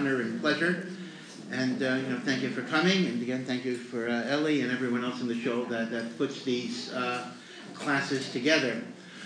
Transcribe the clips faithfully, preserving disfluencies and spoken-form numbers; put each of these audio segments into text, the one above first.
honor and pleasure. And uh, you know, thank you for coming. And again, thank you for uh, Ellie and everyone else in the show that, that puts these uh, classes together.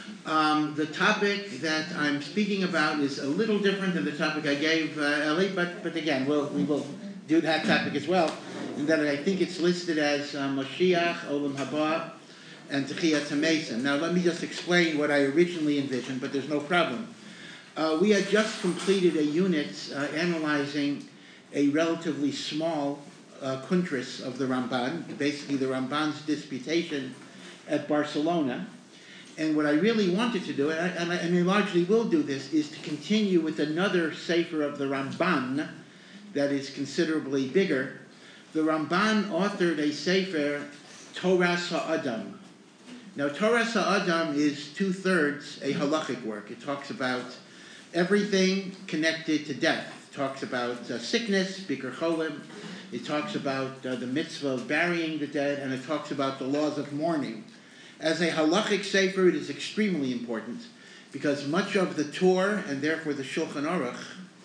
Um, the topic that I'm speaking about is a little different than the topic I gave uh, Ellie, but but again, we'll, we will do that topic as well. And that I think it's listed as uh, Moshiach, Olam Haba, and Techiyat HaMesim. Now, let me just explain what I originally envisioned, but there's no problem. Uh, we had just completed a unit uh, analyzing a relatively small uh, kuntris of the Ramban, basically the Ramban's disputation at Barcelona. And what I really wanted to do, and I, and I, and I largely will do this, is to continue with another sefer of the Ramban that is considerably bigger. The Ramban authored a sefer, Toras HaAdam. Now, Toras HaAdam is two-thirds a halachic work. It talks about everything connected to death. It talks about uh, sickness, Bikur Cholim. It talks about uh, the mitzvah of burying the dead, and it talks about the laws of mourning. As a halachic sefer, it is extremely important because much of the Torah, and therefore the Shulchan Aruch,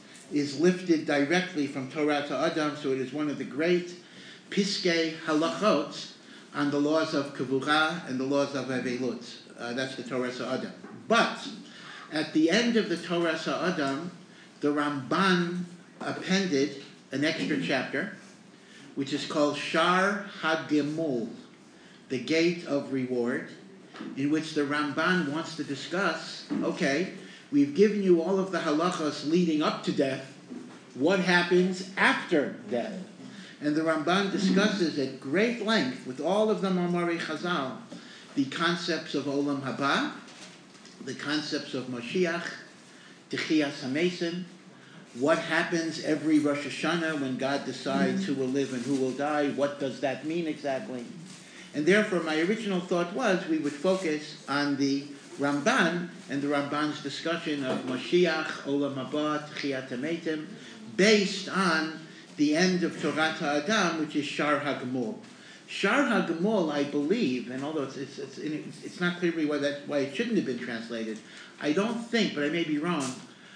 is lifted directly from Torah to Adam, so it is one of the great piskei halachot on the laws of Kavura and the laws of Avelut. Uh, that's the Torah Adam. But at the end of the Torah Adam, the Ramban appended an extra chapter, which is called Shar HaGemul, the Gate of Reward, in which the Ramban wants to discuss, okay, we've given you all of the halachas leading up to death. What happens after death? And the Ramban discusses at great length with all of the Mamari Chazal the concepts of Olam Haba, the concepts of Moshiach, Techiyas HaMesim, what happens every Rosh Hashanah when God decides who will live and who will die, what does that mean exactly? And therefore my original thought was we would focus on the Ramban and the Ramban's discussion of Moshiach, Olam Haba, Techiyat HaMesim, based on the end of Torah Adam, which is Shar HaGemul. Shar HaGemul, I believe, and although it's it's, it's, it's not clear to me why, that, why it shouldn't have been translated, I don't think, but I may be wrong.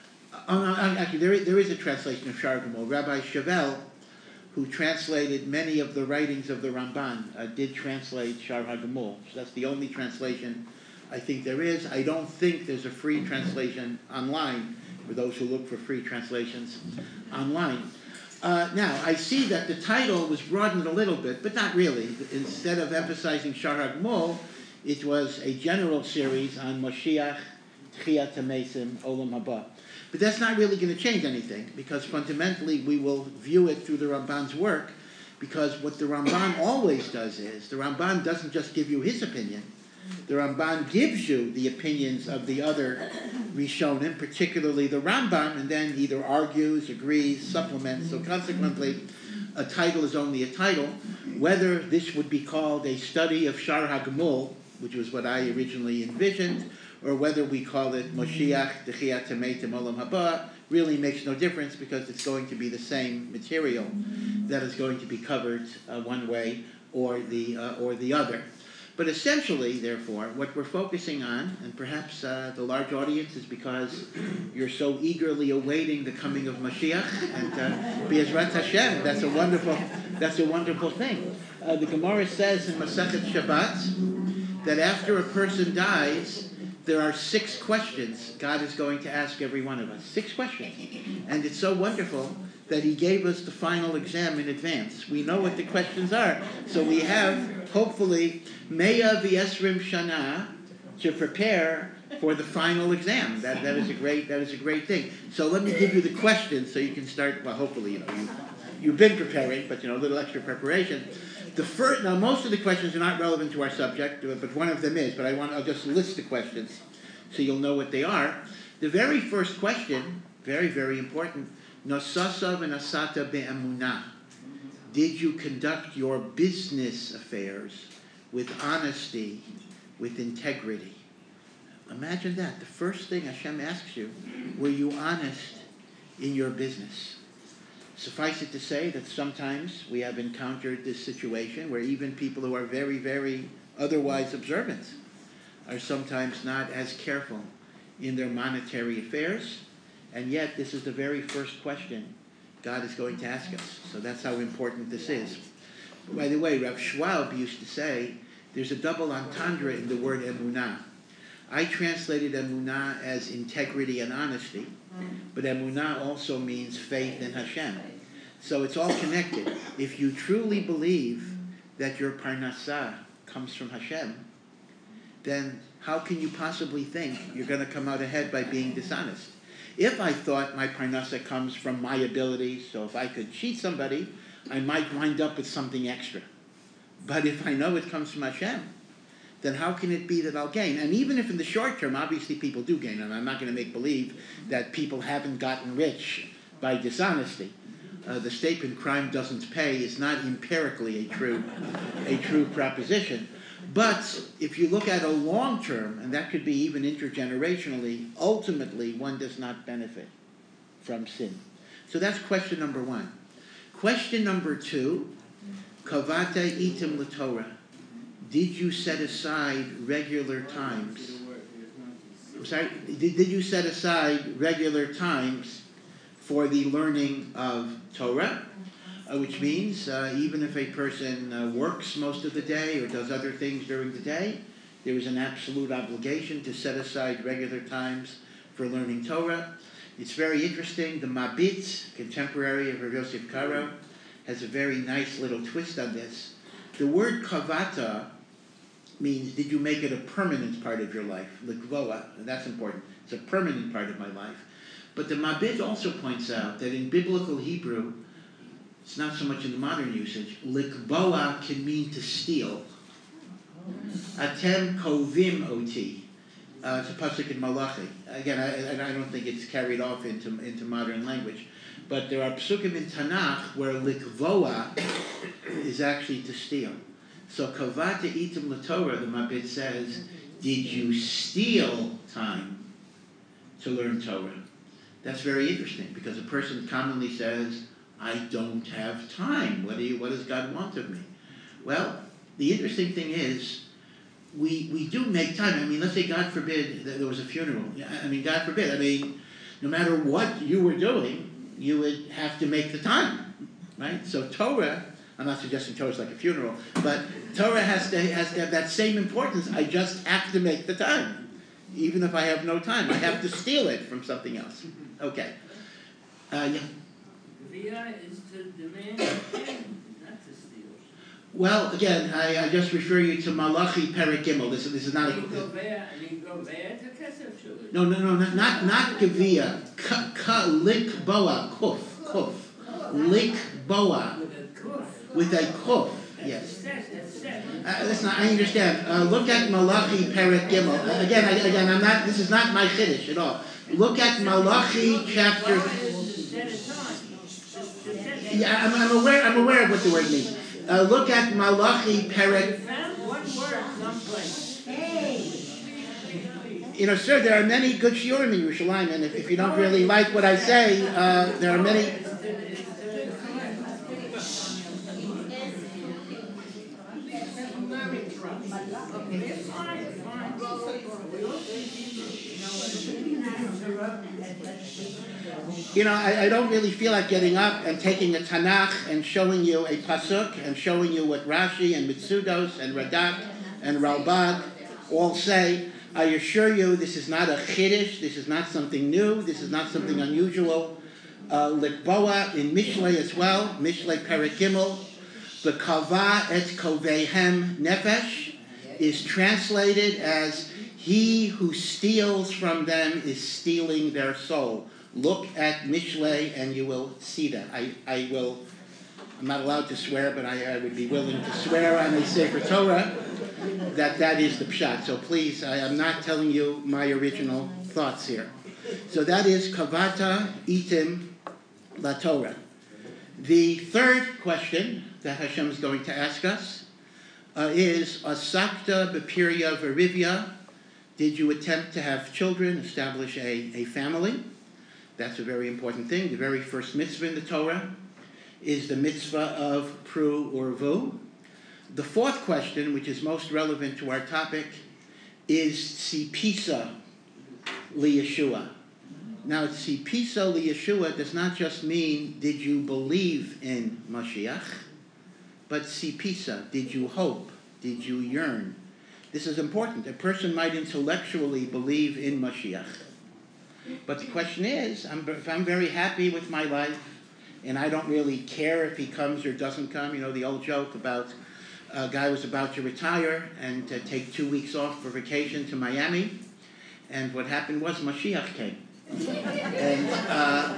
Uh, actually, there is, there is a translation of Shar HaGemul. Rabbi Chevel, who translated many of the writings of the Ramban, uh, did translate Shar HaGemul. So that's the only translation I think there is. I don't think there's a free translation online for those who look for free translations online. Uh, now, I see that the title was broadened a little bit, but not really. Instead of emphasizing Shar HaGemul, it was a general series on Moshiach, Techiyat HaMesim, Olam Haba. But that's not really going to change anything, because fundamentally we will view it through the Ramban's work, because what the Ramban always does is, the Ramban doesn't just give you his opinion, the Ramban gives you the opinions of the other Rishonim, particularly the Rambam, and then either argues, agrees, supplements. So consequently, a title is only a title. Whether this would be called a study of Shar HaGemul, which was what I originally envisioned, or whether we call it Moshiach, Techiyat HaMesim, Olam Haba, really makes no difference because it's going to be the same material that is going to be covered uh, one way or the uh, or the other. But essentially, therefore, what we're focusing on, and perhaps uh, the large audience is because you're so eagerly awaiting the coming of Mashiach, and uh, B'ezrat Hashem, that's a wonderful, that's a wonderful thing. Uh, the Gemara says in Masechet Shabbat that after a person dies, there are six questions God is going to ask every one of us. Six questions. And it's so wonderful that he gave us the final exam in advance. We know what the questions are. So we have, hopefully, Meya v'Esrim Shana to prepare for the final exam. That that is a great that is a great thing. So let me give you the questions so you can start. Well, hopefully, you know you you've been preparing, but you know a little extra preparation. The first now most of the questions are not relevant to our subject, but one of them is. But I want I'll just list the questions so you'll know what they are. The very first question, very very important. Nosasa v'nasata be'emunah. Did you conduct your business affairs with honesty, with integrity? Imagine that. The first thing Hashem asks you, were you honest in your business? Suffice it to say that sometimes we have encountered this situation where even people who are very, very otherwise observant are sometimes not as careful in their monetary affairs. And yet, this is the very first question God is going to ask us. So that's how important this is. By the way, Rav Schwab used to say there's a double entendre in the word emunah. I translated emunah as integrity and honesty, but emunah also means faith in Hashem. So it's all connected. If you truly believe that your parnassah comes from Hashem, then how can you possibly think you're going to come out ahead by being dishonest? If I thought my parnassah comes from my abilities, so if I could cheat somebody, I might wind up with something extra. But if I know it comes from Hashem, then how can it be that I'll gain? And even if in the short term, obviously people do gain, and I'm not going to make believe that people haven't gotten rich by dishonesty. Uh, the statement "crime doesn't pay" is not empirically a true, a true proposition. But if you look at a long term, and that could be even intergenerationally, ultimately one does not benefit from sin. So that's question number one. Question number two, kavata itim l'Torah. Did you set aside regular times? I'm sorry, did, did you set aside regular times for the learning of Torah? Uh, which means uh, even if a person uh, works most of the day or does other things during the day, there is an absolute obligation to set aside regular times for learning Torah. It's very interesting. The Mabit, contemporary of Rav Yosef Karo, has a very nice little twist on this. The word kavata means, did you make it a permanent part of your life? Likvoa, and that's important. It's a permanent part of my life. But the Mabit also points out that in biblical Hebrew, it's not so much in the modern usage, likboa can mean to steal. Atem kovim oti. Uh, it's a pasuk in Malachi. Again, I, I don't think it's carried off into, into modern language. But there are psukim in Tanakh where likvoa is actually to steal. So kavata itim l'Torah, the Mabit says, did you steal time to learn Torah? That's very interesting, because a person commonly says, I don't have time. What do you, what does God want of me? Well, the interesting thing is, we we do make time. I mean, let's say, God forbid, that there was a funeral. I mean, God forbid. I mean, no matter what you were doing, you would have to make the time, right? So Torah, I'm not suggesting Torah is like a funeral, but Torah has to has to have that same importance. I just have to make the time. Even if I have no time, I have to steal it from something else. Okay. Uh, yeah. Via is to demand again, not to steal. Well, again, I, I just refer you to Malachi Perek Gimel. This, this is not a... You go there, and you go there to Kesef Shul. No, no, no, not not, not Gevia. Ka, ka, lik boa, kuf, kuf. Lik boa. With a kuf. With a kuf, yes. That's that's set. Uh, listen, I understand. Uh, look at Malachi Perek Gimel. Uh, again, I, again, I'm not. This is not my chiddush at all. Look at Malachi chapter. Yeah, I'm, I'm aware. I'm aware of what the word means. Uh, look at Malachi Perek. One word someplace. You know, sir, there are many good shiurim in Yerushalayim, and if, if you don't really like what I say, uh, there are many. You know, I, I don't really feel like getting up and taking a Tanakh and showing you a pasuk and showing you what Rashi and Mitsudos and Radak and Ralbag all say. I assure you, this is not a chiddush. This is not something new. This is not something unusual. Uh, Likboa in Mishlei as well, Mishlei Perek Gimel, the kava et kovehem nefesh is translated as he who steals from them is stealing their soul. Look at Mishlei and you will see that. I, I will, I'm not allowed to swear, but I, I would be willing to swear on a Sefer Torah that that is the pshat. So please, I am not telling you my original thoughts here. So that is kavata itim la Torah. The third question that Hashem is going to ask us uh, is asakta b'pirya v'rivya. Did you attempt to have children, establish a, a family? That's a very important thing. The very first mitzvah in the Torah is the mitzvah of pru urvu. The fourth question, which is most relevant to our topic, is tzipisa li Yeshua. Now, tzipiso liyeshua does not just mean did you believe in Mashiach, but tzipisa, did you hope, did you yearn? This is important. A person might intellectually believe in Mashiach, but the question is, I'm, if I'm very happy with my life, and I don't really care if he comes or doesn't come, you know, the old joke about a guy was about to retire and to take two weeks off for vacation to Miami, and what happened was Mashiach came. And uh,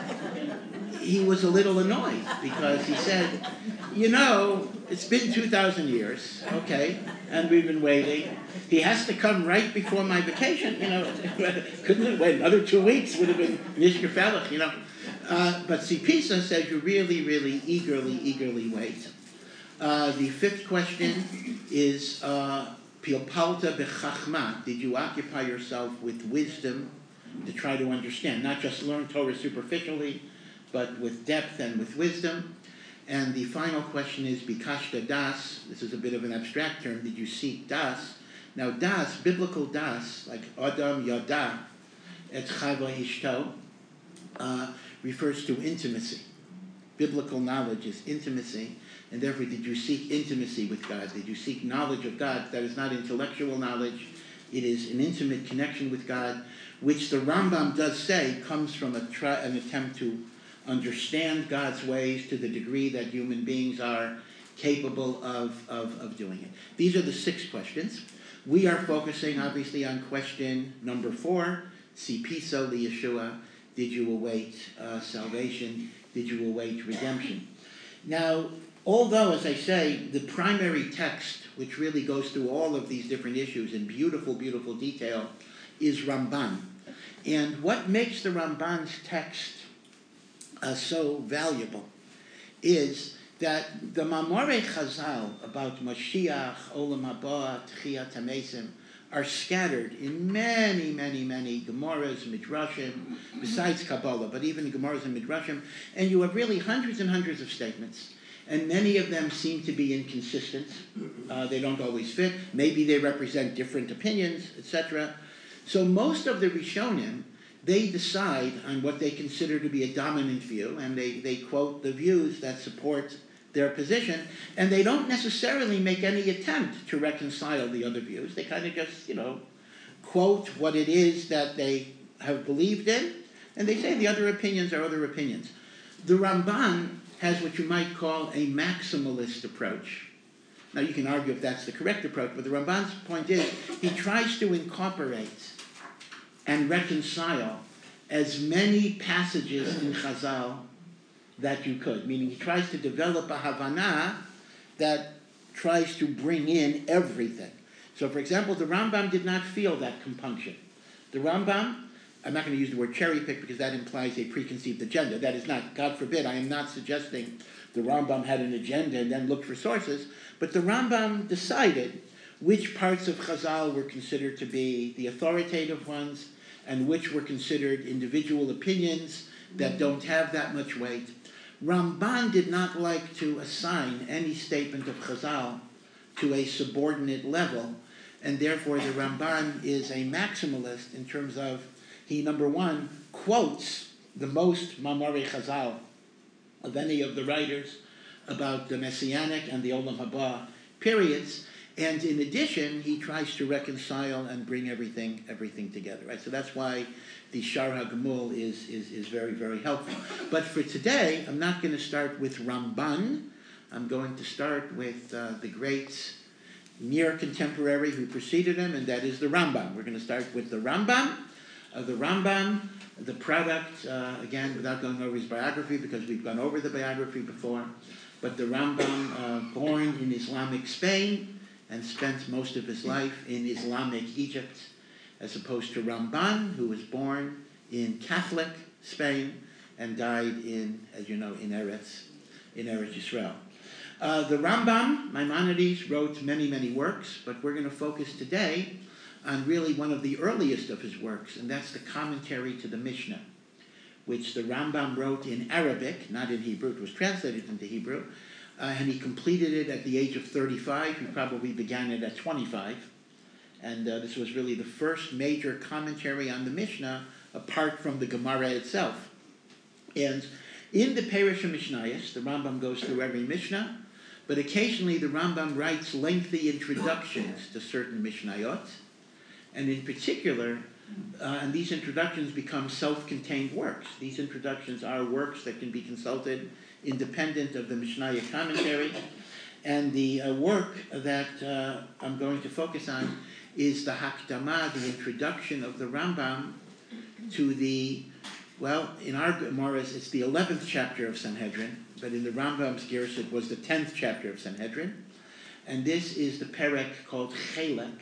he was a little annoyed because he said, you know, it's been two thousand years, okay, and we've been waiting. He has to come right before my vacation, you know. Couldn't it wait another two weeks? Would have been nishgefällig, you know. Uh, but Sipisa says you really, really eagerly, eagerly wait. Uh, the fifth question is, Pilpalta bechachma, did you occupy yourself with wisdom to try to understand, not just learn Torah superficially, but with depth and with wisdom? And the final question is, bikashta das, this is a bit of an abstract term, did you seek das? Now das, biblical das, like Adam yada, et chava ishto, uh, refers to intimacy. Biblical knowledge is intimacy, and therefore did you seek intimacy with God? Did you seek knowledge of God? That is not intellectual knowledge, it is an intimate connection with God, which the Rambam does say comes from a try, an attempt to understand God's ways to the degree that human beings are capable of, of, of doing it. These are the six questions. We are focusing obviously on question number four, Sipiso liyeshua, did you await uh, salvation? Did you await redemption? Now, although, as I say, the primary text, which really goes through all of these different issues in beautiful, beautiful detail, is Ramban. And what makes the Ramban's text uh, so valuable is that the Mamorei Chazal about Mashiach, Olam Haba, Tchiyat HaMesim are scattered in many, many, many Gemaras, Midrashim, besides Kabbalah, but even Gemaras and Midrashim, and you have really hundreds and hundreds of statements, and many of them seem to be inconsistent. Uh, they don't always fit. Maybe they represent different opinions, et cetera. So most of the Rishonim, they decide on what they consider to be a dominant view, and they, they quote the views that support their position, and they don't necessarily make any attempt to reconcile the other views. They kind of just, you know, quote what it is that they have believed in, and they say the other opinions are other opinions. The Ramban has what you might call a maximalist approach. Now, you can argue if that's the correct approach, but the Ramban's point is he tries to incorporate and reconcile as many passages in Chazal that you could, meaning he tries to develop a Havana that tries to bring in everything. So, for example, the Rambam did not feel that compunction. The Rambam, I'm not going to use the word cherry pick because that implies a preconceived agenda. That is not, God forbid, I am not suggesting the Rambam had an agenda and then looked for sources, but the Rambam decided which parts of Chazal were considered to be the authoritative ones and which were considered individual opinions that don't have that much weight. Ramban did not like to assign any statement of Chazal to a subordinate level, and therefore the Ramban is a maximalist in terms of, he, number one, quotes the most Mamorei Chazal of any of the writers about the Messianic and the Olam Haba periods, and in addition, he tries to reconcile and bring everything everything together, right? So that's why the Shar HaGemul is, is, is very, very helpful. But for today, I'm not going to start with Ramban. I'm going to start with uh, the great near contemporary who preceded him, and that is the Rambam. We're going to start with the Rambam. Uh, the Rambam, the product, uh, again, without going over his biography, because we've gone over the biography before, but the Rambam, uh, born in Islamic Spain and spent most of his life in Islamic Egypt, as opposed to Ramban, who was born in Catholic Spain and died in, as you know, in Eretz, in Eretz Yisrael. Uh, the Rambam, Maimonides, wrote many, many works, but we're going to focus today on really one of the earliest of his works, and that's the commentary to the Mishnah, which the Rambam wrote in Arabic, not in Hebrew. It was translated into Hebrew, uh, and he completed it at the age of thirty-five. He probably began it at twenty-five. And uh, this was really the first major commentary on the Mishnah apart from the Gemara itself. And in the Perush Mishnayos, the Rambam goes through every Mishnah, but occasionally the Rambam writes lengthy introductions to certain Mishnayot, and in particular, uh, and these introductions become self-contained works. These introductions are works that can be consulted independent of the Mishnayot commentary, and the uh, work that uh, I'm going to focus on is the Hakdama, the introduction of the Rambam to the, well, in our Gemaras, it's the eleventh chapter of Sanhedrin, but in the Rambam's Gerus, it was the tenth chapter of Sanhedrin. And this is the perek called Chelek.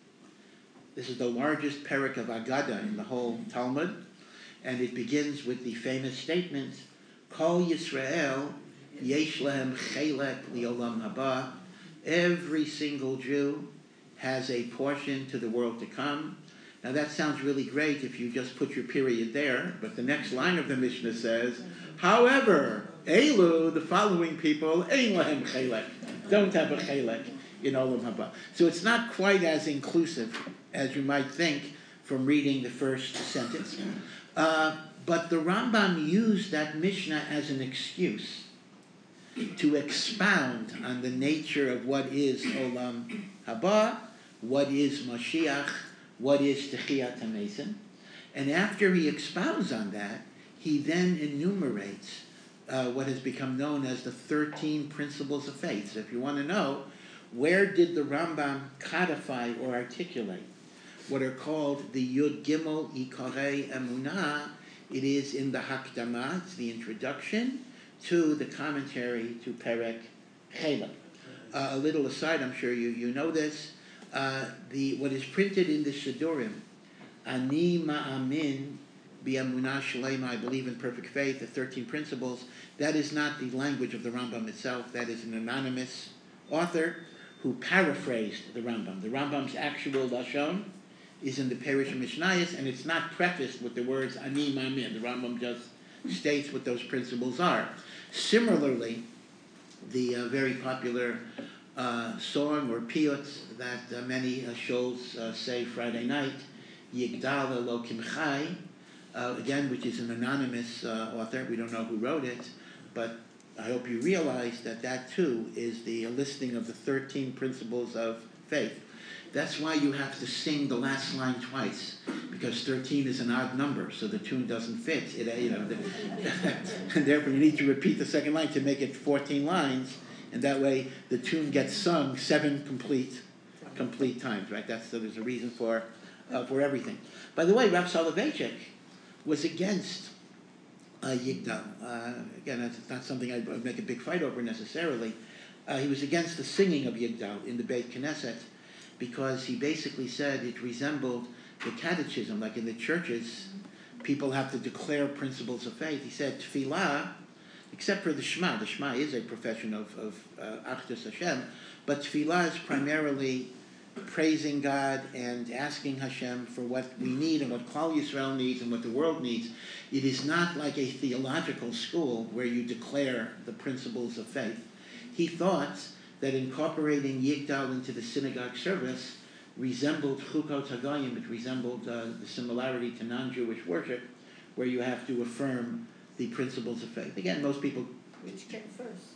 This is the largest perek of Agada in the whole Talmud. And it begins with the famous statement, Kol Yisrael yesh lehem chelek liolam haba. Every single Jew has a portion to the world to come. Now that sounds really great if you just put your period there, but the next line of the Mishnah says, however, Elu, the following people, ein lehem chelek, don't have a chelek in olam haba. So it's not quite as inclusive as you might think from reading the first sentence. Uh, but the Rambam used that Mishnah as an excuse to expound on the nature of what is olam haba, what is Mashiach, what is Techiyat HaMesim. And after he expounds on that, he then enumerates uh, what has become known as the thirteen principles of faith. So if you want to know, where did the Rambam codify or articulate what are called the Yud Gimel Ikarei Emunah? It is in the Hakdama, it's the introduction to the commentary to Perek Chelek. Uh, a little aside, I'm sure you, you know this, uh, the what is printed in the Siddurim, Ani Ma'amin B'Emunah Shalema, I believe in perfect faith, the thirteen principles, that is not the language of the Rambam itself, that is an anonymous author who paraphrased the Rambam. The Rambam's actual Lashon is in the Perush Mishnayos, and it's not prefaced with the words Ani Ma'amin. The Rambam just states what those principles are. Similarly, the uh, very popular uh, song or piyut that uh, many uh, shows uh, say Friday night, Yigdal Elokim Chai, uh, again, which is an anonymous uh, author. We don't know who wrote it, but I hope you realize that that too is the listing of the thirteen principles of faith. That's why you have to sing the last line twice, because thirteen is an odd number, so the tune doesn't fit. It, you know, the, and therefore you need to repeat the second line to make it fourteen lines, and that way the tune gets sung seven complete, complete times. Right? That's so. There's a reason for, uh, for everything. By the way, Rav Soloveitchik was against uh, Yigdal. Uh, again, that's not something I'd make a big fight over necessarily. Uh, he was against the singing of Yigdal in the Beit Knesset, because he basically said it resembled the catechism. Like in the churches, people have to declare principles of faith. He said tefillah, except for the Shema. The Shema is a profession of, of uh, Achdus Hashem, but tefillah is primarily praising God and asking Hashem for what we need and what Klal Yisrael needs and what the world needs. It is not like a theological school where you declare the principles of faith. He thought that incorporating Yigdal into the synagogue service resembled Chukot HaGoyim. It resembled uh, the similarity to non-Jewish worship, where you have to affirm the principles of faith. Again, most people... Which came first?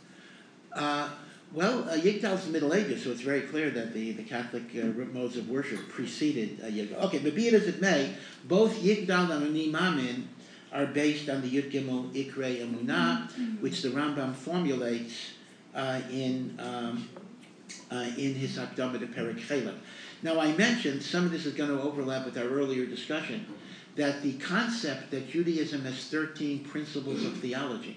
Uh, well, uh, Yigdal's the Middle Ages, so it's very clear that the, the Catholic uh, modes of worship preceded uh, Yigdal. Okay, but be it as it may, both Yigdal and Ani Mamin are based on the Yud Gimel Ikrei Emunah, which the Rambam formulates Uh, in um, uh, in his Hakdama to Perek Chelek. Now, I mentioned, some of this is going to overlap with our earlier discussion, that the concept that Judaism has thirteen principles of theology,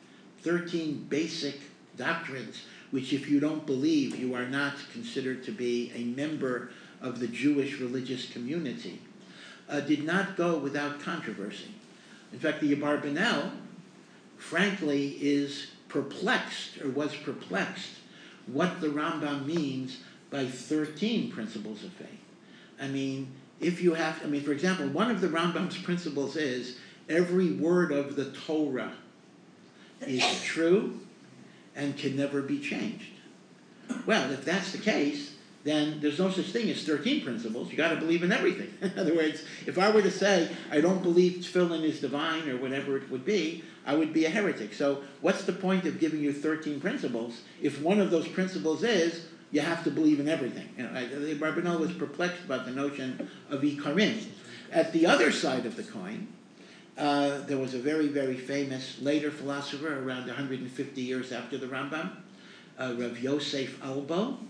thirteen basic doctrines, which if you don't believe, you are not considered to be a member of the Jewish religious community, uh, did not go without controversy. In fact, the Abarbanel, frankly, is perplexed, or was perplexed, what the Rambam means by thirteen principles of faith. I mean, if you have, I mean, for example, one of the Rambam's principles is every word of the Torah is true and can never be changed. Well, if that's the case, then there's no such thing as thirteen principles. You got to believe in everything. In other words, if I were to say, I don't believe tefillin is divine or whatever it would be, I would be a heretic. So what's the point of giving you thirteen principles if one of those principles is you have to believe in everything? You know, I, Rabbeinu was perplexed about the notion of ikarim. At the other side of the coin, uh, there was a very, very famous later philosopher around one hundred fifty years after the Rambam, uh, Rav Yosef Albo,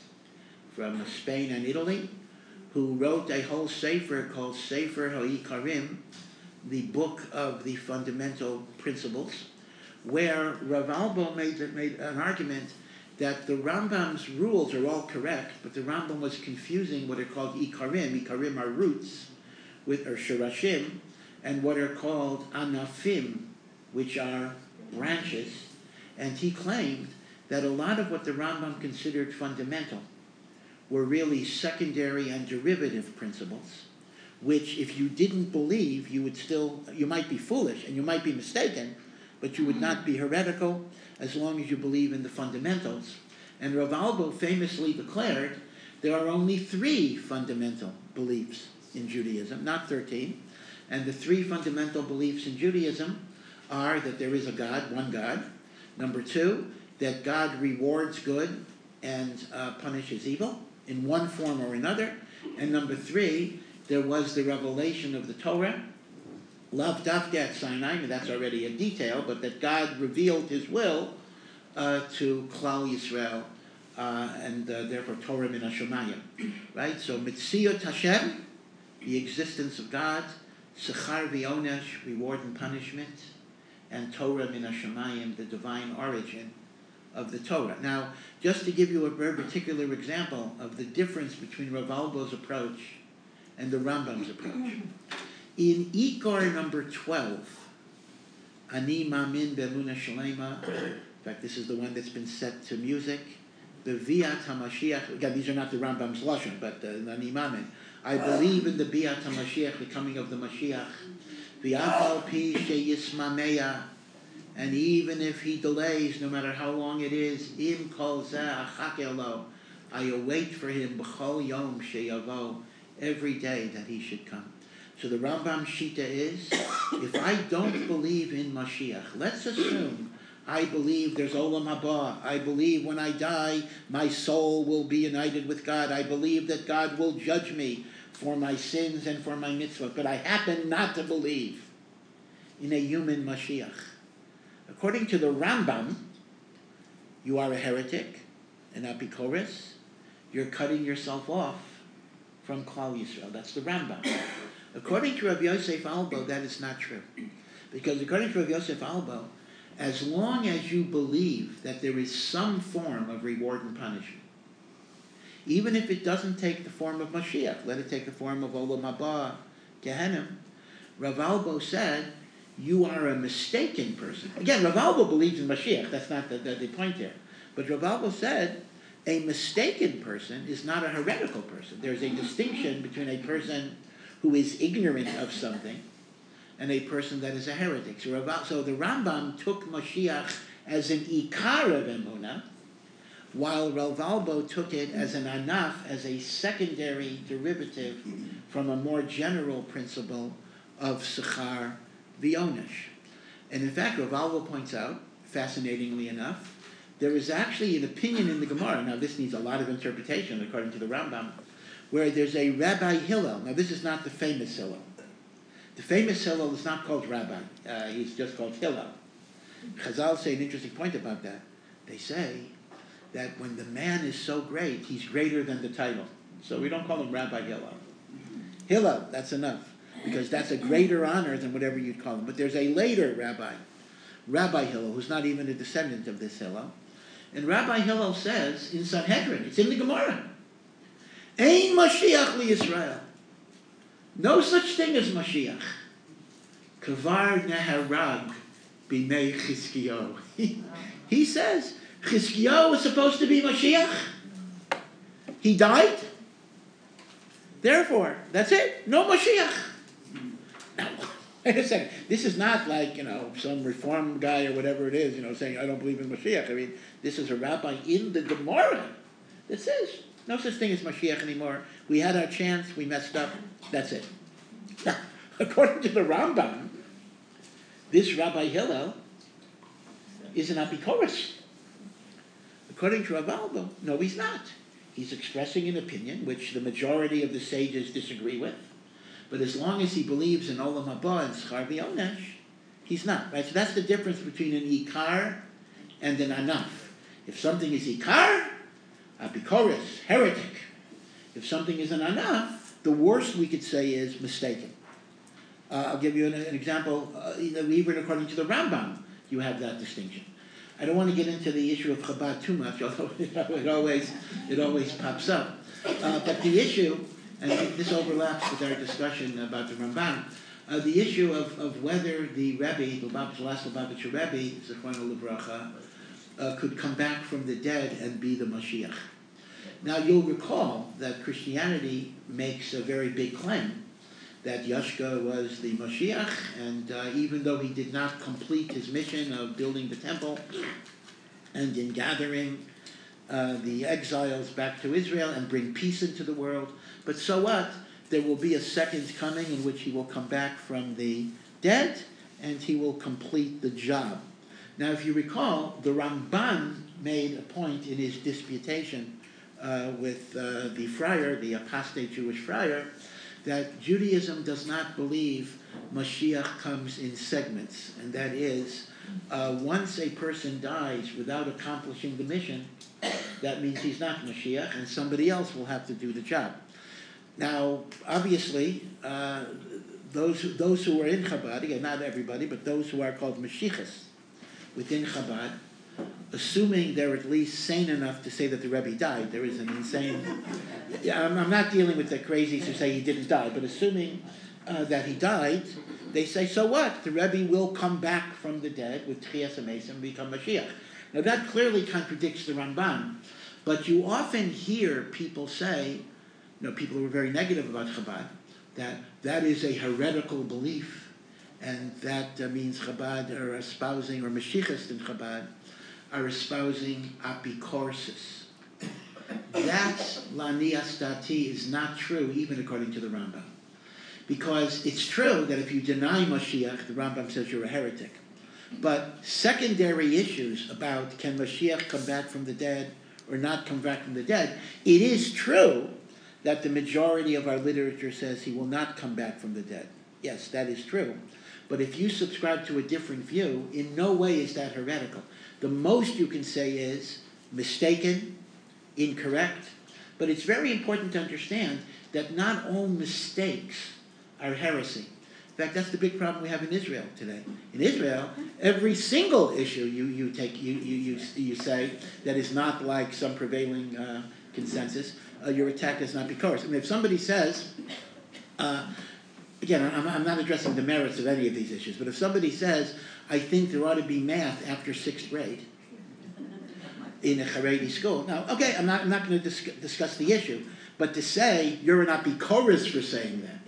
from Spain and Italy, who wrote a whole sefer called Sefer HaIkarim, the book of the fundamental principles, where Rav Albo made, made an argument that the Rambam's rules are all correct, but the Rambam was confusing what are called Ikarim. Ikarim are roots, with, or Shirashim, and what are called Anafim, which are branches. And he claimed that a lot of what the Rambam considered fundamental were really secondary and derivative principles, which if you didn't believe, you would still, you might be foolish and you might be mistaken, but you would not be heretical as long as you believe in the fundamentals. And Rav Albo famously declared there are only three fundamental beliefs in Judaism, not thirteen. And the three fundamental beliefs in Judaism are that there is a God, one God. Number two, that God rewards good and uh, punishes evil in one form or another. And number three, there was the revelation of the Torah, Lav Dafka at Sinai, and that's already a detail, but that God revealed his will uh, to Klal Yisrael, uh, and uh, therefore Torah min hashamayim. Right? So Mitziyot Hashem, the existence of God, Sechar v'onesh, reward and punishment, and Torah min hashamayim, the divine origin of the Torah. Now, just to give you a very particular example of the difference between Rav Albo's approach and the Rambam's approach. In Ikar number twelve, Ani Mamin Be'emunah Shalema, in fact, this is the one that's been set to music, Be'viat HaMashiach, again, these are not the Rambam's Lashon, but uh, Ani Mamin. I believe in the Biat HaMashiach, the coming of the Mashiach, V'afal pi sheyismameya, and even if he delays, no matter how long it is, im kol zeh achakelo, I await for him b'chol yom sheyavo, every day that he should come. So the Rambam Shita is, if I don't believe in Mashiach, let's assume I believe there's Olam Haba, I believe when I die, my soul will be united with God, I believe that God will judge me for my sins and for my mitzvah, but I happen not to believe in a human Mashiach. According to the Rambam, you are a heretic, an apikoros. You're cutting yourself off from Klal Yisrael. That's the Rambam. According to Rav Yosef Albo, that is not true. Because according to Rav Yosef Albo, as long as you believe that there is some form of reward and punishment, even if it doesn't take the form of Mashiach, let it take the form of Olam Haba, Gehenim, Rav Albo said, you are a mistaken person. Again, Rav Albo believes in Mashiach. That's not the, the, the point here. But Rav Albo said, a mistaken person is not a heretical person. There's a distinction between a person who is ignorant of something and a person that is a heretic. So, Rav, so the Rambam took Mashiach as an ikar of emunah, while Rav Albo took it as an anaf, as a secondary derivative from a more general principle of sechar v'onesh. And in fact, Rav Albo points out, fascinatingly enough, there is actually an opinion in the Gemara, now this needs a lot of interpretation according to the Rambam, where there's a Rabbi Hillel. Now this is not the famous Hillel. The famous Hillel is not called Rabbi, uh, he's just called Hillel. Chazal say an interesting point about that. They say that when the man is so great, he's greater than the title. So we don't call him Rabbi Hillel. Hillel, that's enough, because that's a greater honor than whatever you'd call him. But there's a later Rabbi, Rabbi Hillel, who's not even a descendant of this Hillel. And Rabbi Hillel says in Sanhedrin, it's in the Gemara, Ein Mashiach li Yisrael. No such thing as Mashiach. Kavar neharag b'nei Chizkiyahu. He, he says, Chizkiyahu was supposed to be Mashiach. He died. Therefore, that's it. No Mashiach. Now, wait a second. This is not like, you know, some reform guy or whatever it is, you know, saying, I don't believe in Mashiach. I mean, this is a rabbi in the Gemara that says, No such thing as Mashiach anymore. We had our chance, we messed up, that's it. Now, according to the Rambam, this Rabbi Hillel is an Apikoros. According to Rav Albo, no, he's not. He's expressing an opinion which the majority of the sages disagree with. But as long as he believes in Olam Haba and Schar V'Onesh, he's not. Right? So that's the difference between an Ikar and an Anaf. If something is Ikar, Apikoros, heretic. If something is an Anaf, the worst we could say is mistaken. Uh, I'll give you an, an example. Uh, even according to the Rambam, you have that distinction. I don't want to get into the issue of Chabad too much, although it always it always pops up. Uh, but the issue, and this overlaps with our discussion about the Ramban, uh, the issue of, of whether the Rebbe, Lubavitch, last Lubavitcher Rebbe, Zechrono Livracha, uh, could come back from the dead and be the Mashiach. Now you'll recall that Christianity makes a very big claim that Yashka was the Mashiach, and uh, even though he did not complete his mission of building the temple and in gathering uh, the exiles back to Israel and bring peace into the world, but so what? There will be a second coming in which he will come back from the dead and he will complete the job. Now, if you recall, the Ramban made a point in his disputation uh, with uh, the friar, the apostate Jewish friar, that Judaism does not believe Mashiach comes in segments, and that is, uh, once a person dies without accomplishing the mission, that means he's not Mashiach, and somebody else will have to do the job. Now, obviously, uh, those who, those who are in Chabad, again, not everybody, but those who are called Mashiachas within Chabad, assuming they're at least sane enough to say that the Rebbe died. There is an insane... Yeah, I'm, I'm not dealing with the crazies who say he didn't die, but assuming uh, that he died, they say, so what? The Rebbe will come back from the dead with Tchias HaMesim and become Mashiach. Now that clearly contradicts the Ramban, but you often hear people say, you know, people who are very negative about Chabad, that that is a heretical belief, and that uh, means Chabad are espousing, or Mashiachist in Chabad, are espousing apikorsis. That lanias dati is not true, even according to the Rambam. Because it's true that if you deny Mashiach, the Rambam says you're a heretic. But secondary issues about can Mashiach come back from the dead or not come back from the dead, it is true that the majority of our literature says he will not come back from the dead. Yes, that is true. But if you subscribe to a different view, in no way is that heretical. The most you can say is mistaken, incorrect. But it's very important to understand that not all mistakes are heresy. In fact, that's the big problem we have in Israel today. In Israel, every single issue you, you take you, you, you, you say that is not like some prevailing uh, consensus, uh, you're attacked as not because. I mean, if somebody says, uh, again, I'm, I'm not addressing the merits of any of these issues, but if somebody says, I think there ought to be math after sixth grade in a Haredi school. Now, okay, I'm not, I'm not going to dis- discuss the issue, but to say you're an apikoros for saying that,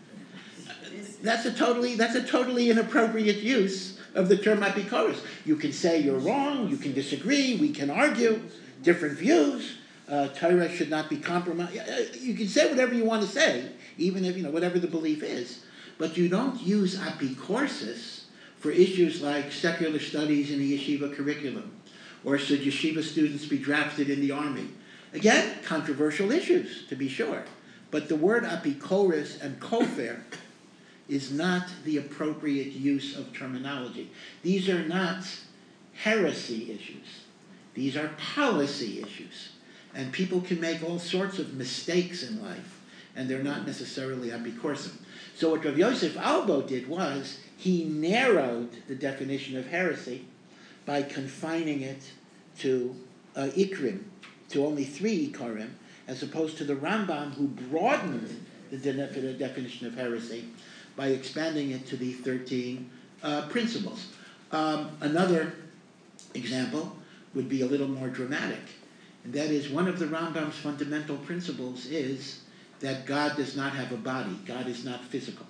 that's a totally that's a totally inappropriate use of the term apikoros. You can say you're wrong, you can disagree, we can argue, different views. Uh, Torah should not be compromised. You can say whatever you want to say, even if, you know, whatever the belief is, but you don't use apikorsis for issues like secular studies in the yeshiva curriculum, or should yeshiva students be drafted in the army. Again, controversial issues, to be sure, but the word apikoros and kofer is not the appropriate use of terminology. These are not heresy issues. These are policy issues. And people can make all sorts of mistakes in life, and they're not necessarily apikorsim. So what Rav Yosef Albo did was, he narrowed the definition of heresy by confining it to uh, ikrim, to only three ikarim, as opposed to the Rambam, who broadened the de- definition of heresy by expanding it to the thirteen uh, principles. Um, another example would be a little more dramatic, and that is one of the Rambam's fundamental principles is that God does not have a body. God is not physical.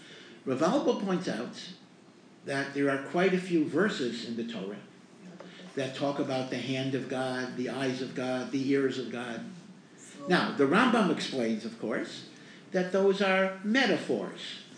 Rav Albo points out that there are quite a few verses in the Torah that talk about the hand of God, the eyes of God, the ears of God. Now, the Rambam explains, of course, that those are metaphors.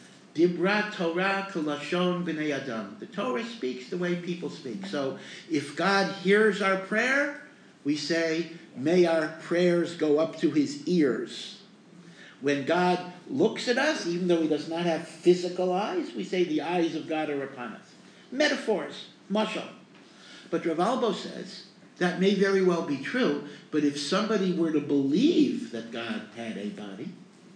Dibra Torah Kulashon B'nei Adam. The Torah speaks the way people speak. So if God hears our prayer, we say, may our prayers go up to his ears. When God looks at us, even though he does not have physical eyes, we say the eyes of God are upon us. Metaphors, mashal. But Rav Albo says, that may very well be true, but if somebody were to believe that God had a body,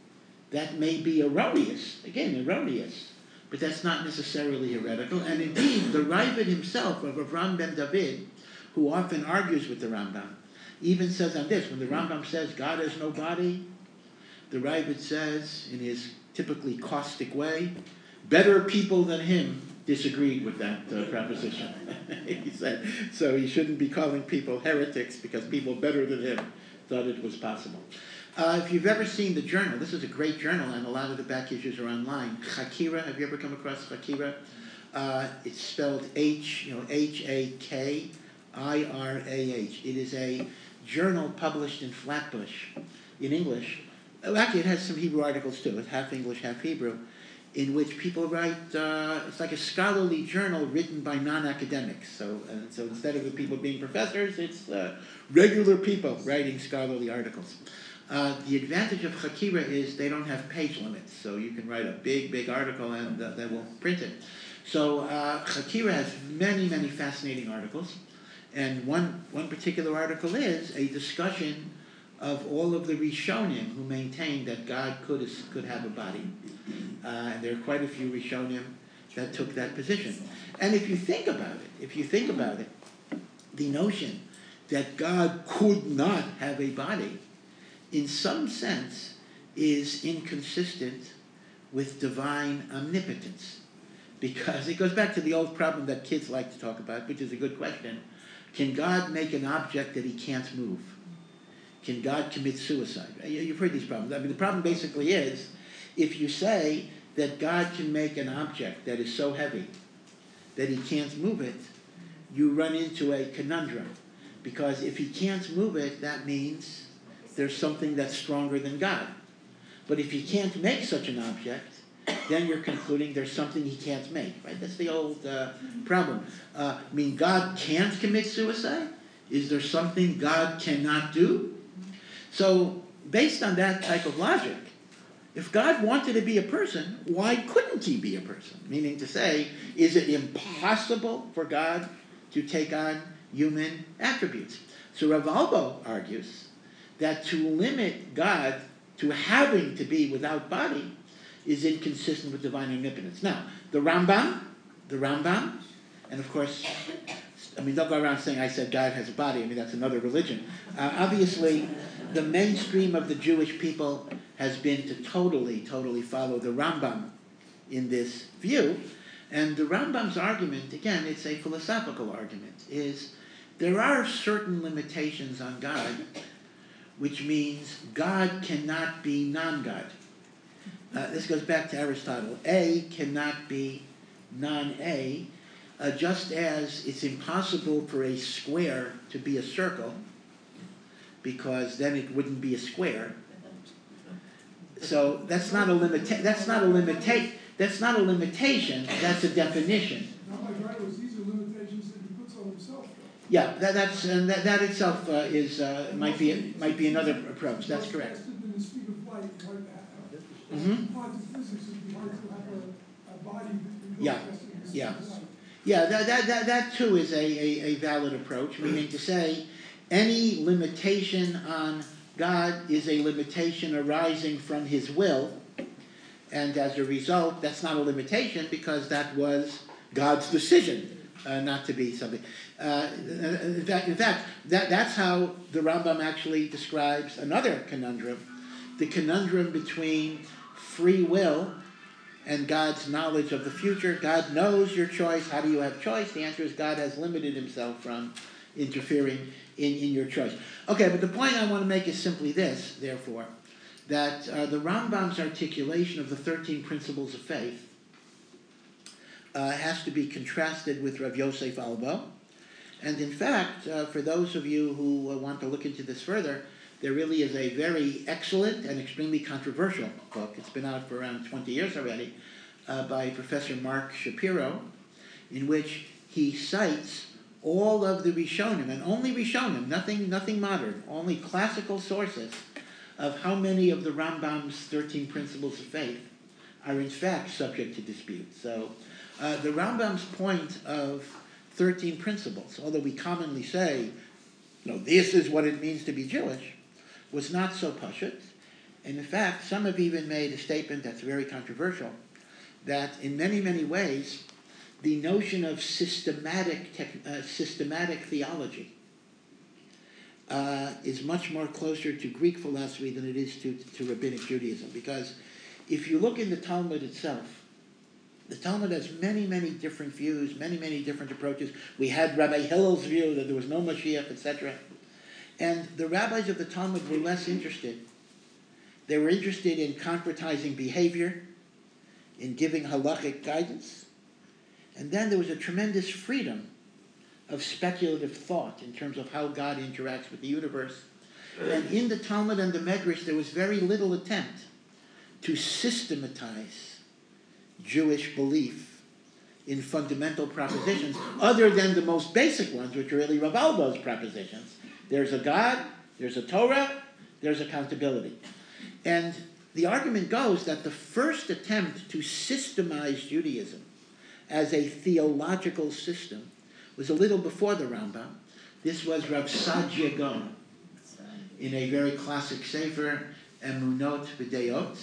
that may be erroneous. Again, erroneous. But that's not necessarily heretical. And indeed, the Ravid himself, of Avram ben David, who often argues with the Rambam, even says on this, when the Rambam says God has no body, the Ravid says, in his typically caustic way, better people than him disagreed with that uh, proposition. He said, so he shouldn't be calling people heretics because people better than him thought it was possible. Uh, if you've ever seen the journal, this is a great journal, and a lot of the back issues are online. Hakira, have you ever come across Hakira? Uh, it's spelled H, you know, H A K I R A H. It is a journal published in Flatbush, in English. Oh, actually, it has some Hebrew articles too. It's half English, half Hebrew, in which people write. Uh, it's like a scholarly journal written by non-academics. So, uh, so instead of the people being professors, it's uh, regular people writing scholarly articles. Uh, the advantage of Hakira is they don't have page limits, so you can write a big, big article and uh, they will print it. So uh, Hakira has many, many fascinating articles, and one one particular article is a discussion of all of the Rishonim who maintain that God could could have a body, uh, and there are quite a few Rishonim that took that position. And if you think about it, if you think about it, the notion that God could not have a body, in some sense, is inconsistent with divine omnipotence. Because it goes back to the old problem that kids like to talk about, which is a good question. Can God make an object that he can't move? Can God commit suicide? You've heard these problems. I mean, the problem basically is, if you say that God can make an object that is so heavy that he can't move it, you run into a conundrum. Because if he can't move it, that means there's something that's stronger than God. But if he can't make such an object, then you're concluding there's something he can't make, right? That's the old uh, problem. Uh, I mean, God can't commit suicide? Is there something God cannot do? So, based on that type of logic, if God wanted to be a person, why couldn't he be a person? Meaning to say, is it impossible for God to take on human attributes? So Rav Albo argues that to limit God to having to be without body is inconsistent with divine omnipotence. Now, the Rambam, the Rambam, and of course, I mean, don't go around saying I said God has a body. I mean, that's another religion. Uh, obviously, the mainstream of the Jewish people has been to totally, totally follow the Rambam in this view. And the Rambam's argument, again, it's a philosophical argument, is there are certain limitations on God, which means God cannot be non-God. Uh, this goes back to Aristotle. A cannot be non-A, uh, just as it's impossible for a square to be a circle, because then it wouldn't be a square. So that's not a limita- That's not a limita- That's not a limitation. That's a definition. Not like right, these are limitations that he puts on himself. Yeah, that, that's and that, that itself uh, is uh, might be might be another approach. That's correct. In the speed of light, right? Mm-hmm. Quantum physics would be hard to have a, a body that Yeah, yeah, yeah. That, that that that too is a, a, a valid approach. Meaning to say, any limitation on God is a limitation arising from His will, and as a result, that's not a limitation because that was God's decision. Uh, not to be something. Uh, in fact, in fact that, that's how the Rambam actually describes another conundrum, the conundrum between free will and God's knowledge of the future. God knows your choice. How do you have choice? The answer is God has limited himself from interfering in, in your choice. Okay, but the point I want to make is simply this, therefore, that uh, the Rambam's articulation of the thirteen principles of faith Uh, has to be contrasted with Rav Yosef Albo, And in fact, uh, for those of you who uh, want to look into this further, there really is a very excellent and extremely controversial book. It's been out for around twenty years already, uh, by Professor Mark Shapiro, in which he cites all of the Rishonim, and only Rishonim, nothing, nothing modern, only classical sources of how many of the Rambam's thirteen principles of faith are in fact subject to dispute. So uh, the Rambam's point of thirteen principles, although we commonly say, you know, this is what it means to be Jewish, was not so pashut. And in fact, some have even made a statement that's very controversial, that in many, many ways, the notion of systematic tech, uh, systematic theology uh, is much more closer to Greek philosophy than it is to, to Rabbinic Judaism. Because if you look in the Talmud itself, the Talmud has many, many different views, many, many different approaches. We had Rabbi Hillel's view that there was no Mashiach, et cetera. And the rabbis of the Talmud were less interested. They were interested in concretizing behavior, in giving halachic guidance. And then there was a tremendous freedom of speculative thought in terms of how God interacts with the universe. And in the Talmud and the Medrash, there was very little attempt to systematize Jewish belief in fundamental propositions, other than the most basic ones, which are really Rav Albo's propositions. There's a God, there's a Torah, there's accountability. And the argument goes that the first attempt to systemize Judaism as a theological system was a little before the Rambam. This was Rav Saadia Gaon in a very classic sefer, Emunot V'Deot.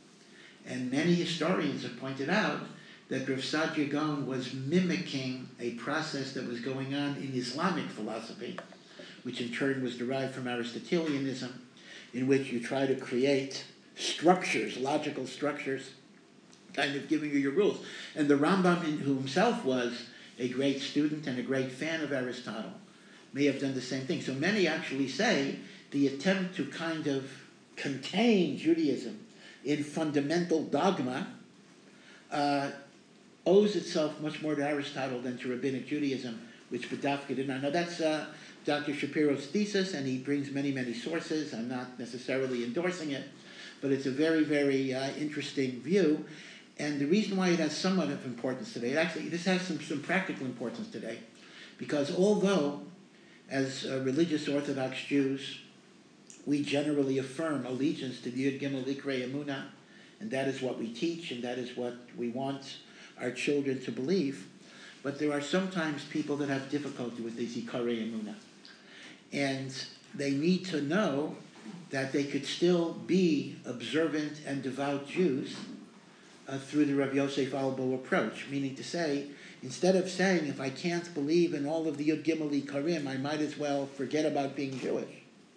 And many historians have pointed out that Rav Saadia Gaon was mimicking a process that was going on in Islamic philosophy, which in turn was derived from Aristotelianism, in which you try to create structures, logical structures, kind of giving you your rules. And the Rambam, who himself was a great student and a great fan of Aristotle, may have done the same thing. So many actually say the attempt to kind of contain Judaism in fundamental dogma uh, owes itself much more to Aristotle than to Rabbinic Judaism, which Badafka did not know. That's uh, Doctor Shapiro's thesis, and he brings many, many sources. I'm not necessarily endorsing it, but it's a very, very uh, interesting view. And the reason why it has somewhat of importance today, it actually, this has some, some practical importance today, because although, as uh, religious Orthodox Jews, we generally affirm allegiance to the Yud Gimel Ikrei Emunah, and that is what we teach, and that is what we want our children to believe, but there are sometimes people that have difficulty with these Ikarei Emunah. And they need to know that they could still be observant and devout Jews uh, through the Rav Yosef Albo approach, meaning to say, instead of saying, if I can't believe in all of the Yud Gimel Ikarim, I might as well forget about being Jewish,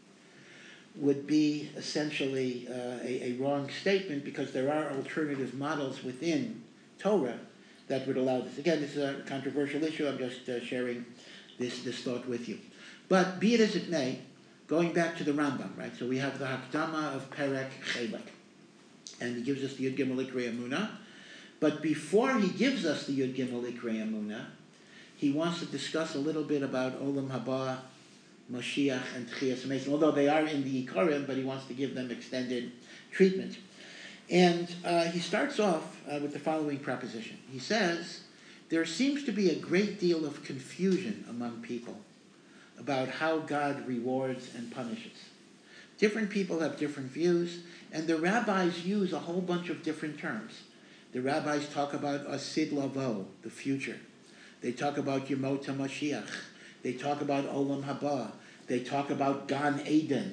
would be essentially uh, a, a wrong statement, because there are alternative models within Torah that would allow this. Again, this is a controversial issue. I'm just uh, sharing this, this thought with you. But be it as it may, going back to the Rambam, right? So we have the Hakdama of Perek Chelek, and he gives us the Yud Gimel Ikrei Emunah. But before he gives us the Yud Gimel Ikrei Emunah, he wants to discuss a little bit about Olam Haba, Moshiach, and Tchias Mason, although they are in the Ikarim, but he wants to give them extended treatment. And uh, he starts off uh, with the following proposition. He says, there seems to be a great deal of confusion among people about how God rewards and punishes. Different people have different views, and the rabbis use a whole bunch of different terms. The rabbis talk about Asid Lavo, the future. They talk about Yemot HaMashiach. They talk about Olam Haba. They talk about Gan Eden.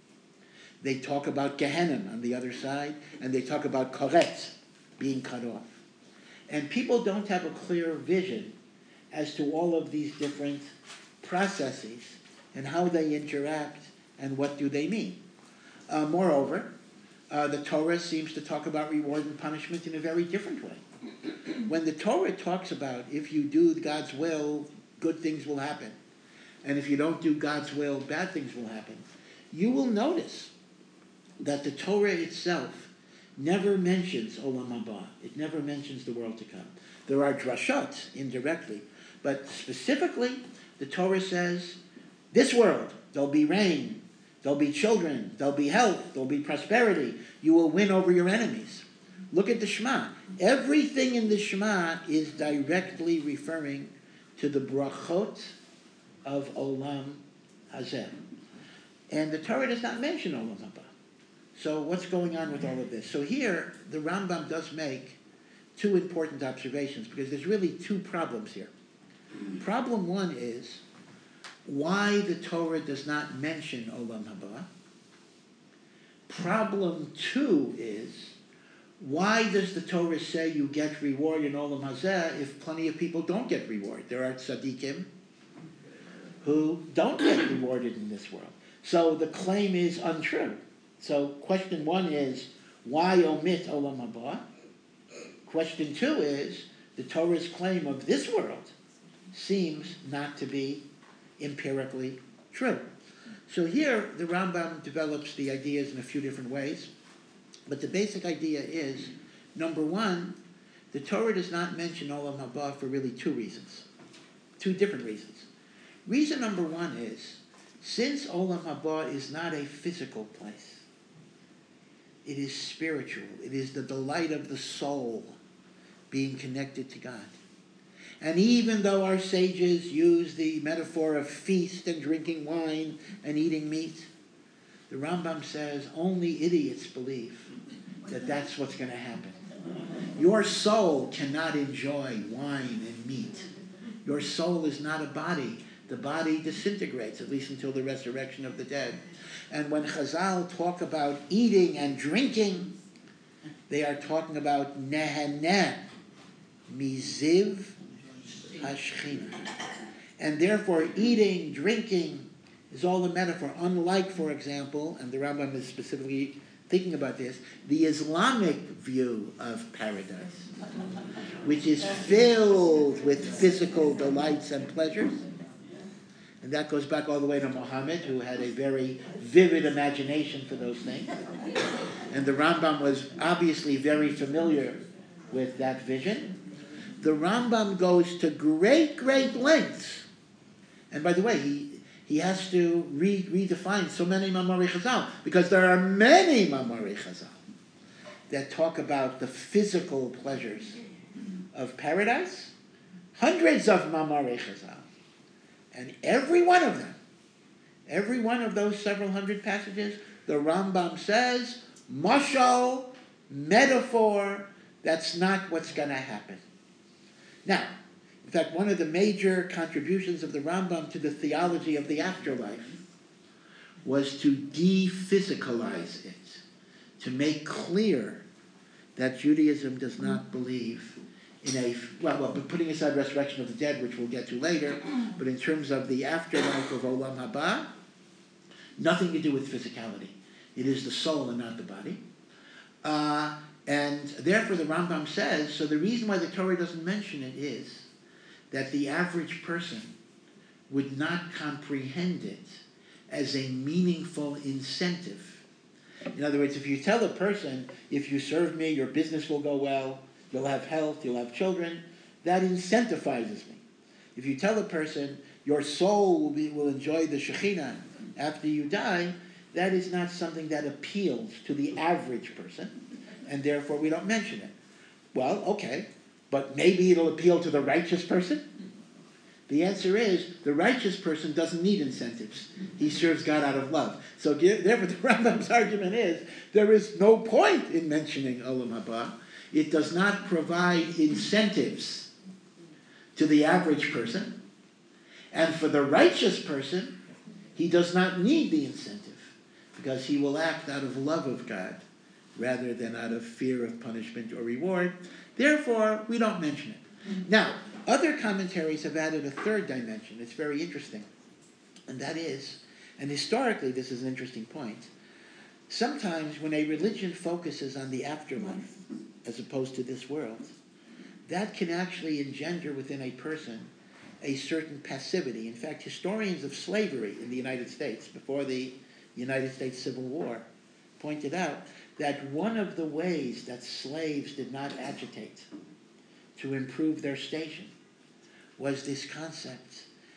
They talk about Gehenna on the other side, and they talk about Koretz, being cut off. And people don't have a clear vision as to all of these different processes and how they interact and what do they mean. Uh, moreover, uh, the Torah seems to talk about reward and punishment in a very different way. When the Torah talks about if you do God's will, good things will happen, and if you don't do God's will, bad things will happen, you will notice that the Torah itself never mentions Olam Haba. It never mentions the world to come. There are drashot indirectly, but specifically, the Torah says, this world, there'll be rain, there'll be children, there'll be health, there'll be prosperity. You will win over your enemies. Look at the Shema. Everything in the Shema is directly referring to the brachot of Olam Hazeh. And the Torah does not mention Olam Haba. So what's going on with all of this? So here, the Rambam does make two important observations, because there's really two problems here. Problem one is why the Torah does not mention Olam Haba. Problem two is, why does the Torah say you get reward in Olam Hazeh if plenty of people don't get reward? There are tzaddikim who don't get rewarded in this world. So the claim is untrue. So question one is, why omit Olam Haba? Question two is, the Torah's claim of this world seems not to be empirically true. So here, the Rambam develops the ideas in a few different ways. But the basic idea is, number one, the Torah does not mention Olam Haba for really two reasons. Two different reasons. Reason number one is, since Olam Haba is not a physical place, it is spiritual. It is the delight of the soul being connected to God. And even though our sages use the metaphor of feast and drinking wine and eating meat, the Rambam says only idiots believe that that's what's going to happen. Your soul cannot enjoy wine and meat. Your soul is not a body. The body disintegrates, at least until the resurrection of the dead. And when Chazal talk about eating and drinking, they are talking about neheneh, miziv hashchina. And therefore, eating, drinking is all a metaphor. Unlike, for example, and the Rambam is specifically thinking about this, the Islamic view of paradise, which is filled with physical delights and pleasures. And that goes back all the way to Muhammad, who had a very vivid imagination for those things. And the Rambam was obviously very familiar with that vision. The Rambam goes to great, great lengths. And by the way, he, he has to re- redefine so many Mamari Chazal, because there are many Mamari Chazal that talk about the physical pleasures of paradise. Hundreds of Mamari Chazal. And every one of them, every one of those several hundred passages, the Rambam says, mashal, metaphor, that's not what's going to happen. Now, in fact, one of the major contributions of the Rambam to the theology of the afterlife was to de-physicalize it, to make clear that Judaism does not believe in a, well, well, but putting aside resurrection of the dead, which we'll get to later, but in terms of the afterlife of Olam Haba, nothing to do with physicality. It is the soul and not the body. Uh, and therefore the Rambam says, so the reason why the Torah doesn't mention it is that the average person would not comprehend it as a meaningful incentive. In other words, if you tell a person, if you serve me, your business will go well, you'll have health, you'll have children, that incentivizes me. If you tell a person, your soul will, be, will enjoy the Shekhinah after you die, that is not something that appeals to the average person, and therefore we don't mention it. Well, okay, but maybe it'll appeal to the righteous person? The answer is, the righteous person doesn't need incentives. He serves God out of love. So therefore the Rambam's argument is, there is no point in mentioning Olam Haba. It does not provide incentives to the average person. And for the righteous person, he does not need the incentive, because he will act out of love of God rather than out of fear of punishment or reward. Therefore, we don't mention it. Now, other commentaries have added a third dimension. It's very interesting. And that is, and historically this is an interesting point, sometimes when a religion focuses on the afterlife as opposed to this world, that can actually engender within a person a certain passivity. In fact, historians of slavery in the United States, before the United States Civil War, pointed out that one of the ways that slaves did not agitate to improve their station was this concept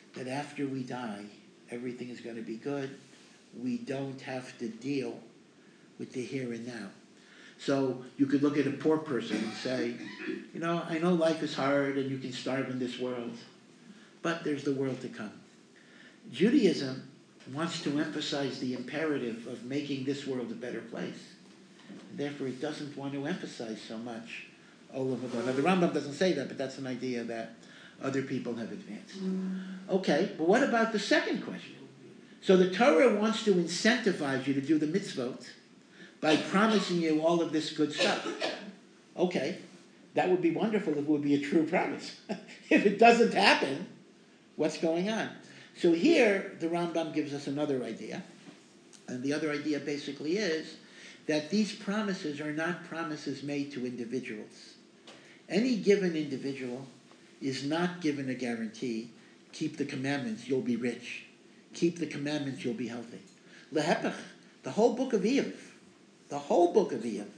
that after we die, everything is going to be good. We don't have to deal with the here and now. So you could look at a poor person and say, you know, I know life is hard and you can starve in this world, but there's the world to come. Judaism wants to emphasize the imperative of making this world a better place. And therefore, it doesn't want to emphasize so much Olam Haba. Now, the Rambam doesn't say that, but that's an idea that other people have advanced. Okay, but what about the second question? So the Torah wants to incentivize you to do the mitzvot by promising you all of this good stuff. Okay, that would be wonderful if it would be a true promise. If it doesn't happen, what's going on? So here, the Rambam gives us another idea. And the other idea basically is that these promises are not promises made to individuals. Any given individual is not given a guarantee, keep the commandments, you'll be rich. Keep the commandments, you'll be healthy. Lehepech, the whole book of Iyov, the whole book of Iyov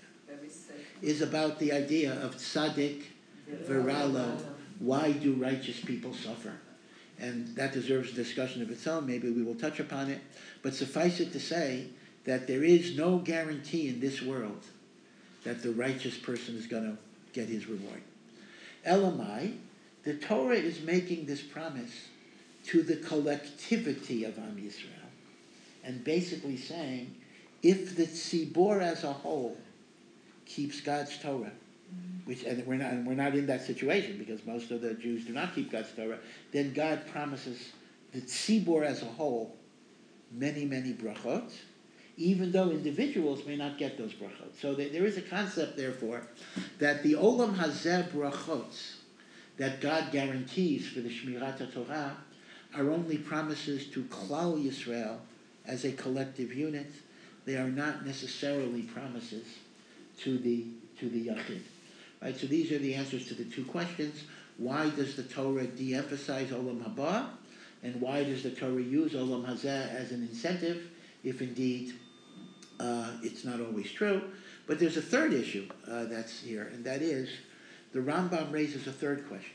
is about the idea of tzaddik, viralo, why do righteous people suffer? And that deserves a discussion of its own. Maybe we will touch upon it. But suffice it to say that there is no guarantee in this world that the righteous person is going to get his reward. Elamai, the Torah is making this promise to the collectivity of Am Yisrael, and basically saying, if the tzibor as a whole keeps God's Torah, which and we're not and we're not in that situation because most of the Jews do not keep God's Torah, then God promises the tzibor as a whole many many brachot, even though individuals may not get those brachot. So there, there is a concept, therefore, that the olam hazeh brachot that God guarantees for the Shmirat HaTorah are only promises to Klal Yisrael as a collective unit. They are not necessarily promises to the to the Yachid. Right? So these are the answers to the two questions. Why does the Torah de-emphasize Olam Haba? And why does the Torah use Olam Hazeh as an incentive, if indeed uh, it's not always true? But there's a third issue uh, that's here, and that is the Rambam raises a third question.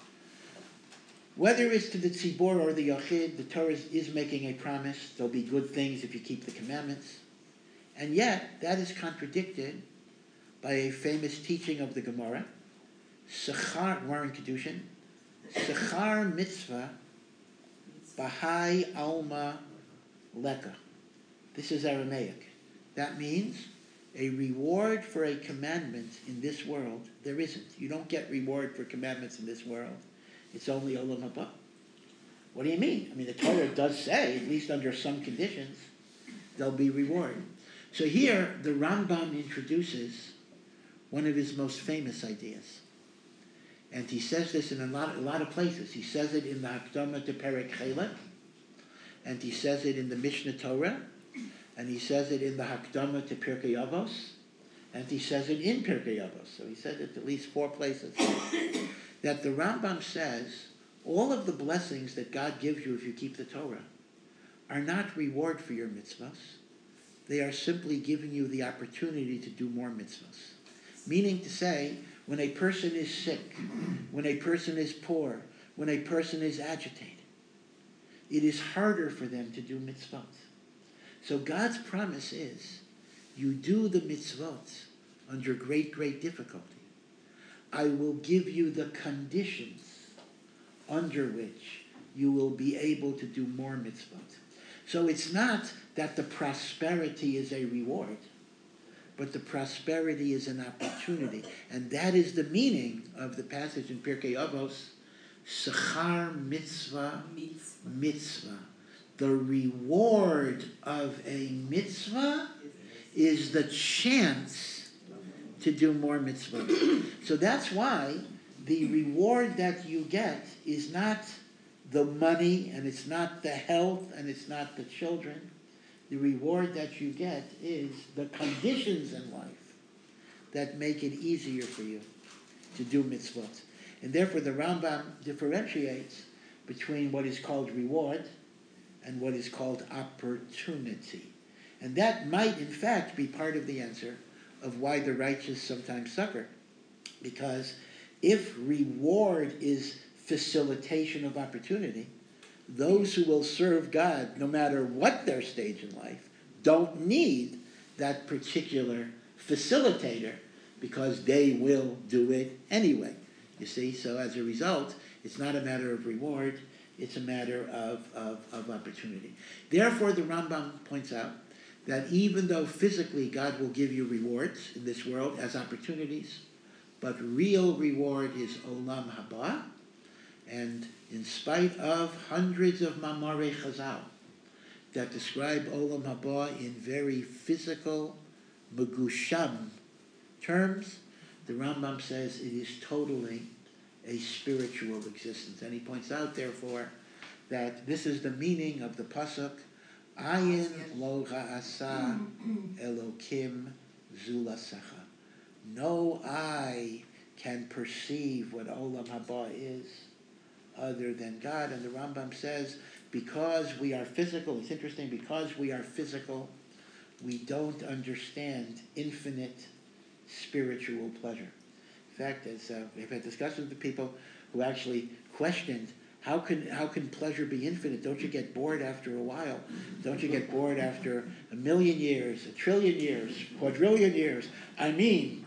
Whether it's to the tzibor or the yachid, the Torah is making a promise. There'll be good things if you keep the commandments. And yet, that is contradicted by a famous teaching of the Gemara, Sechar, Warren Kedushin, Sechar mitzvah, Bahai alma leka. This is Aramaic. That means a reward for a commandment in this world, there isn't. You don't get reward for commandments in this world. It's only Olam Haba. What do you mean? I mean, the Torah does say, at least under some conditions, there'll be reward. So here, the Rambam introduces one of his most famous ideas. And he says this in a lot, a lot of places. He says it in the Hakdama to Perek Chelek, and he says it in the Mishnah Torah, and he says it in the Hakdama to Pirkei Avos, and he says it in Pirkei Avos. So he says it at least four places. That the Rambam says all of the blessings that God gives you if you keep the Torah are not reward for your mitzvahs. They are simply giving you the opportunity to do more mitzvahs. Meaning to say, when a person is sick, when a person is poor, when a person is agitated, it is harder for them to do mitzvot. So God's promise is, you do the mitzvot under great, great difficulty. I will give you the conditions under which you will be able to do more mitzvot. So it's not that the prosperity is a reward, but the prosperity is an opportunity. And that is the meaning of the passage in Pirkei Avos, Sechar mitzvah, mitzvah. The reward of a mitzvah is the chance to do more mitzvah. So that's why the reward that you get is not the money, and it's not the health, and it's not the children. The reward that you get is the conditions in life that make it easier for you to do mitzvot. And therefore the Rambam differentiates between what is called reward and what is called opportunity. And that might in fact be part of the answer of why the righteous sometimes suffer. Because if reward is facilitation of opportunity, those who will serve God, no matter what their stage in life, don't need that particular facilitator because they will do it anyway. You see, so as a result, it's not a matter of reward, it's a matter of, of, of opportunity. Therefore, the Rambam points out that even though physically God will give you rewards in this world as opportunities, but real reward is Olam Haba, and in spite of hundreds of Mamarei Chazal that describe Olam Haba in very physical, Megusham terms, the Rambam says it is totally a spiritual existence. And he points out, therefore, that this is the meaning of the pasuk, Ayin lo ha'asa Elokim zulasecha. No eye can perceive what Olam Haba is other than God. And the Rambam says, because we are physical, it's interesting, because we are physical, we don't understand infinite spiritual pleasure. In fact, as uh, we've had discussions with people who actually questioned, how can how can pleasure be infinite? Don't you get bored after a while? Don't you get bored after a million years, a trillion years, quadrillion years? I mean,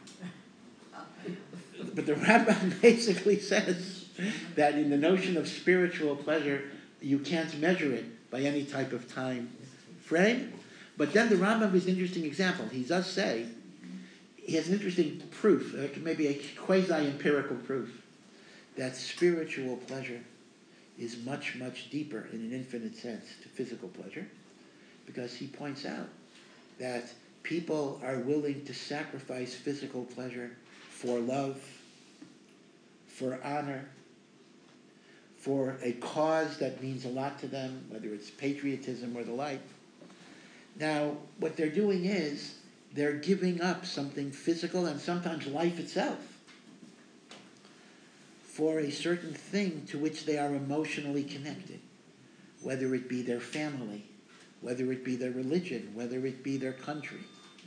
but the Rambam basically says that in the notion of spiritual pleasure, you can't measure it by any type of time frame. But then the Rambam is an interesting example. He does say, he has an interesting proof, uh, maybe a quasi-empirical proof, that spiritual pleasure is much, much deeper in an infinite sense to physical pleasure, because he points out that people are willing to sacrifice physical pleasure for love, for honor, for a cause that means a lot to them, whether it's patriotism or the like. Now, what they're doing is they're giving up something physical and sometimes life itself for a certain thing to which they are emotionally connected, whether it be their family, whether it be their religion, whether it be their country,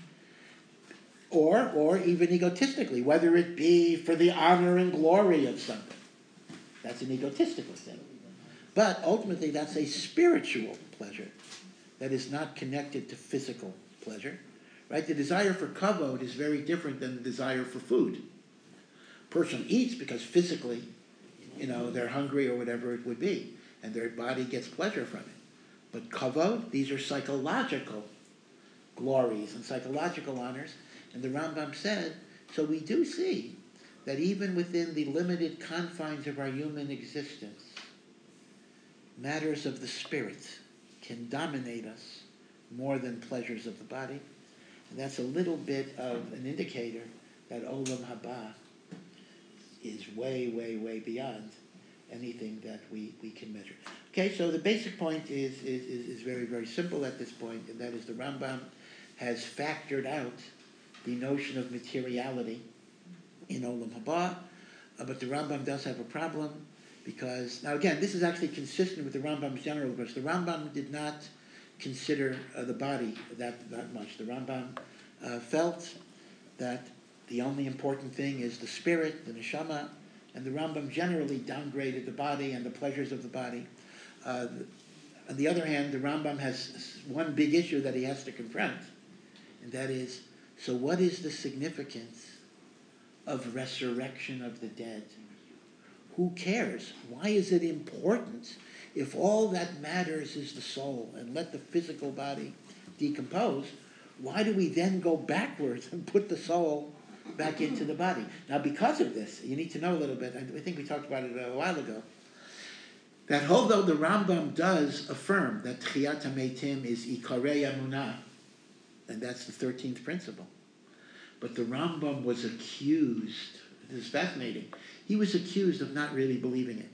or, or even egotistically, whether it be for the honor and glory of something. That's an egotistical thing. But ultimately, that's a spiritual pleasure that is not connected to physical pleasure. Right? The desire for kavod is very different than the desire for food. A person eats because physically, you know, they're hungry or whatever it would be, and their body gets pleasure from it. But kavod, these are psychological glories and psychological honors. And the Rambam said, so we do see that even within the limited confines of our human existence, matters of the spirit can dominate us more than pleasures of the body. And that's a little bit of an indicator that Olam Haba is way, way, way beyond anything that we, we can measure. Okay, so the basic point is, is, is, is very, very simple at this point, and that is the Rambam has factored out the notion of materiality in Olam Haba, uh, but the Rambam does have a problem because, now again, this is actually consistent with the Rambam's general approach. The Rambam did not consider uh, the body that, that much. The Rambam uh, felt that the only important thing is the spirit, the neshama, and the Rambam generally downgraded the body and the pleasures of the body. Uh, on the other hand, the Rambam has one big issue that he has to confront, and that is, so what is the significance of resurrection of the dead? Who cares? Why is it important if all that matters is the soul and let the physical body decompose? Why do we then go backwards and put the soul back into the body? Now, because of this, you need to know a little bit, I think we talked about it a while ago, that although the Rambam does affirm that Tchiyat HaMeitim is Ikarei Emunah, and that's the thirteenth principle, but the Rambam was accused, this is fascinating, he was accused of not really believing it.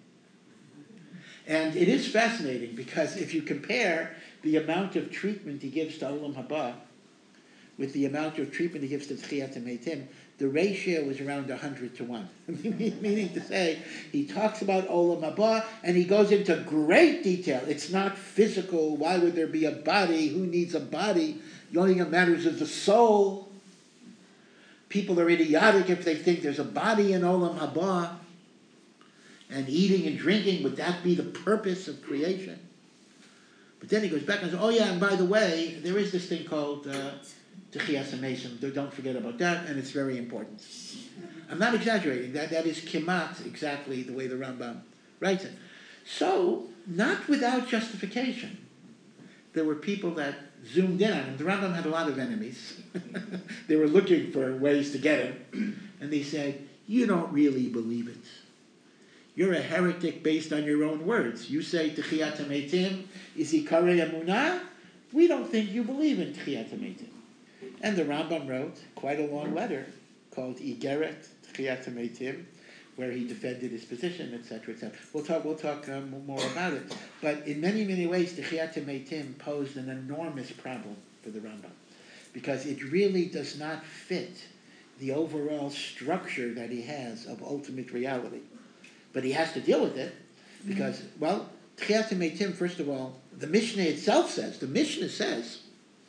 And it is fascinating because if you compare the amount of treatment he gives to Olam Haba with the amount of treatment he gives to Tchiyat HaMeitim, the ratio is around one hundred to one. Meaning to say, he talks about Olam Haba and he goes into great detail. It's not physical. Why would there be a body? Who needs a body? The only thing that matters is the soul. People are idiotic if they think there's a body in Olam Haba. And eating and drinking, would that be the purpose of creation? But then he goes back and says, oh yeah, and by the way, there is this thing called uh, Techiyas HaMesim. Don't forget about that, and it's very important. I'm not exaggerating. That, that is kimat, exactly the way the Rambam writes it. So, not without justification, there were people that zoomed in on him. The Rambam had a lot of enemies. They were looking for ways to get him. And they said, you don't really believe it. You're a heretic based on your own words. You say Techiyat HaMeitim is Ikarei Emunah. We don't think you believe in Techiyat HaMeitim. And the Rambam wrote quite a long letter called Igeret Techiyat HaMeitim, where he defended his position, et cetera, et cetera. We'll talk. We'll talk um, more about it. But in many, many ways, Techiyat HaMeitim posed an enormous problem for the Rambam, because it really does not fit the overall structure that he has of ultimate reality. But he has to deal with it, because, well, Techiyat HaMeitim, first of all, the Mishnah itself says, the Mishnah says,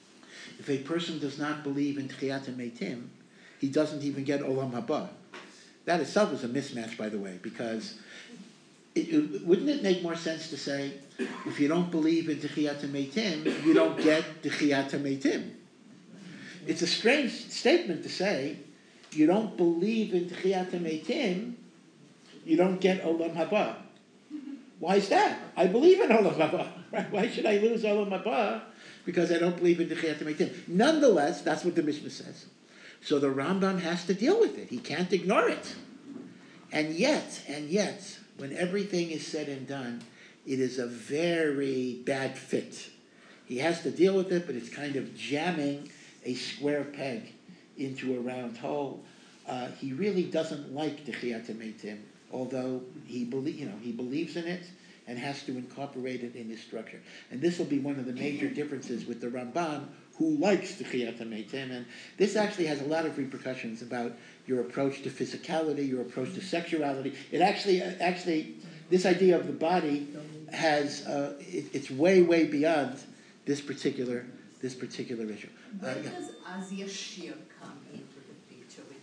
if a person does not believe in Techiyat HaMeitim, he doesn't even get Olam Haba. That itself is a mismatch, by the way, because it, it, wouldn't it make more sense to say, if you don't believe in Techiyat HaMeitim, you don't get Techiyat HaMeitim? It's a strange statement to say, you don't believe in Techiyat HaMeitim, you don't get Olam Haba. Why is that? I believe in Olam Haba. Right? Why should I lose Olam Haba? Because I don't believe in Techiyat HaMeitim. Nonetheless, that's what the Mishnah says. So the Rambam has to deal with it. He can't ignore it. And yet, and yet, when everything is said and done, it is a very bad fit. He has to deal with it, but it's kind of jamming a square peg into a round hole. Uh, he really doesn't like Techiyat HaMeitim, although he belie- you know, he believes in it and has to incorporate it in his structure. And this will be one of the major differences with the Ramban, who likes Techiyat HaMeitim. And this actually has a lot of repercussions about your approach to physicality, your approach to sexuality. It actually, actually, this idea of the body has, uh, it, it's way, way beyond this particular, this particular issue. Uh, Where yeah. does Az Yashir come into the picture with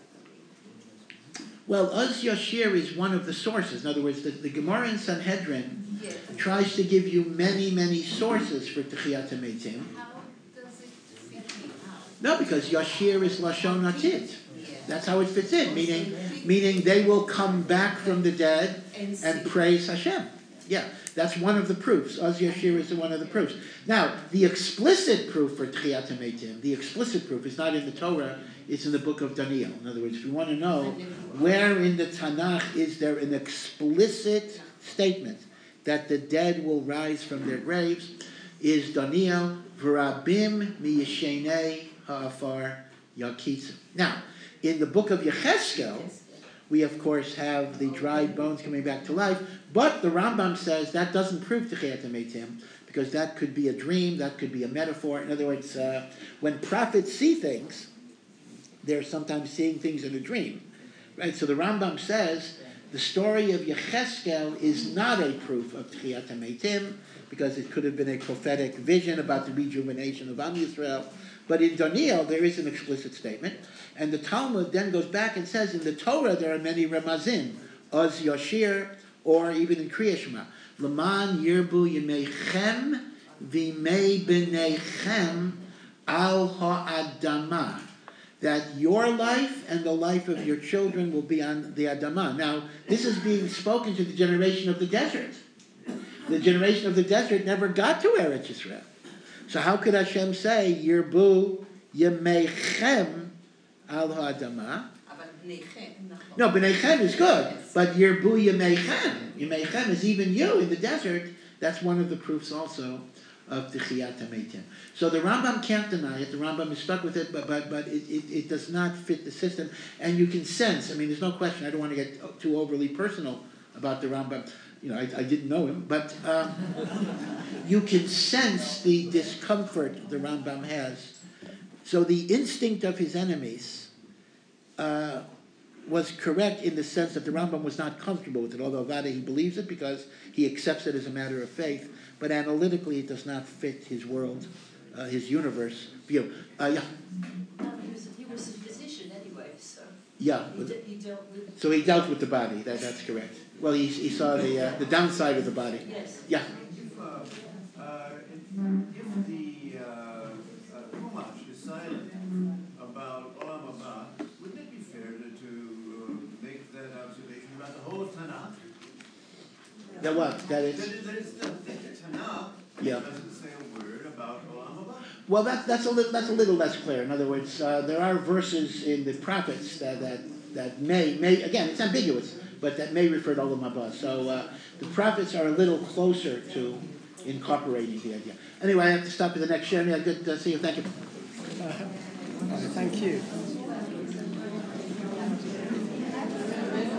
Techiyat HaMeitim? Well, Uz Yashir is one of the sources. In other words, the, the Gemara in Sanhedrin Yes. tries to give you many, many sources for Techiyat HaMeitim. How does it fit in out? No, because Yashir is Lashon Atid. Yes. That's how it fits in, meaning meaning they will come back from the dead And and see. praise Hashem. Yeah, that's one of the proofs. Az Yashir is one of the proofs. Now, the explicit proof for Techiyat HaMeitim, the explicit proof is not in the Torah, it's in the book of Daniel. In other words, if you want to know where in the Tanakh is there an explicit statement that the dead will rise from their graves, is Daniel, V'rabim miyeshenei ha'afar yakitzim. Now, in the book of Yecheskel, we of course have the dried bones coming back to life, but the Rambam says that doesn't prove Techiyat HaMeitim, because that could be a dream, that could be a metaphor. In other words, uh, when prophets see things, they're sometimes seeing things in a dream. Right? So the Rambam says the story of Yecheskel is not a proof of Techiyat HaMeitim, because it could have been a prophetic vision about the rejuvenation of Am Yisrael. But in Daniel, there is an explicit statement. And the Talmud then goes back and says, in the Torah, there are many Ramazim, Oz Yashir, or even in Kriya Shema, L'man yirbu yimeichem v'imei b'neichem al ha'adama, that your life and the life of your children will be on the Adamah. Now, this is being spoken to the generation of the desert. The generation of the desert never got to Eretz Yisrael. So how could Hashem say, Yirbu Yemeichem al ha'adamah? No, B'neichem is good, but Yirbu Yemeichem. Yemeichem is even you in the desert. That's one of the proofs also of Techiyat HaMeitim. So the Rambam can't deny it. The Rambam is stuck with it, but but but it, it, it does not fit the system. And you can sense, I mean, there's no question, I don't want to get too overly personal about the Rambam. You know, I, I didn't know him, but um, you can sense the discomfort the Rambam has. So the instinct of his enemies uh, was correct in the sense that the Rambam was not comfortable with it, although Vada, he believes it because he accepts it as a matter of faith, but analytically it does not fit his world, uh, his universe view. Uh, yeah? No, he was, he was a physician anyway, so Yeah. he, de- he dealt with... So he dealt with the body, that, that's correct. Well, he, he saw the uh, the downside of the body. Yes. Yeah. If, uh, uh, if the uh, uh, Chumash is silent about Olam Haba, wouldn't it be fair to, to uh, make that observation about the whole Tanakh? That what? That That it's. is, that is the, the Tanakh Yeah. doesn't say a word about Olam Haba. Well, that's that's a little that's a little less clear. In other words, uh, there are verses in the prophets that that, that may may again it's ambiguous, but that may refer to Olam Haba. So uh, the prophets are a little closer to incorporating the idea. Anyway, I have to stop at the next share. Yeah, good to see you. Thank you. Uh, thank you.